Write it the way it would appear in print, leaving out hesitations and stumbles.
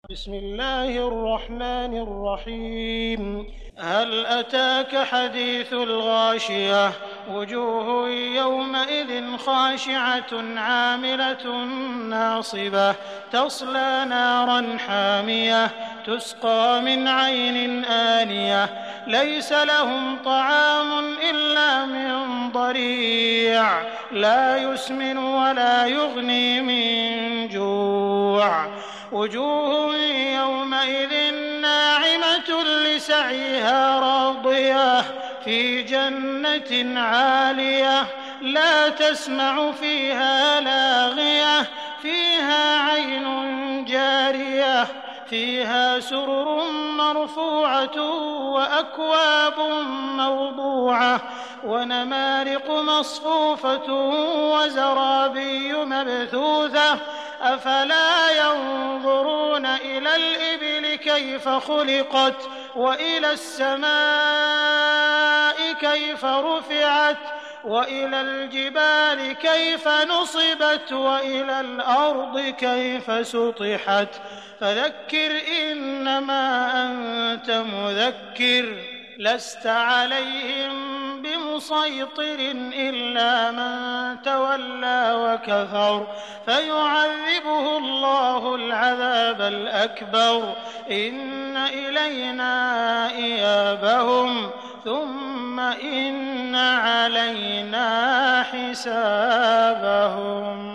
بسم الله الرحمن الرحيم. هل أتاك حديث الغاشية؟ وجوه يومئذ خاشعة عاملة ناصبة تصلى نارا حامية تسقى من عين آنية ليس لهم طعام إلا من ضريع لا يسمن ولا يغني من جوع. وجوه يومئذ ناعمة لسعيها راضية في جنة عالية لا تسمع فيها لاغية فيها عين جارية فيها سرر مرفوعة وأكواب موضوعة ونمارق مصفوفة وزرابي مبثوثة أفلا ينظرون إلى الإبل كيف خلقت وإلى السماء كيف رفعت وإلى الجبال كيف نصبت وإلى الأرض كيف سطحت فذكر إنما أنت مذكر لست عليهم بمسيطر إلا من تولى وكفر فيعذبه الله العذاب الأكبر إن إلينا إيابهم ثم إن علينا حسابهم.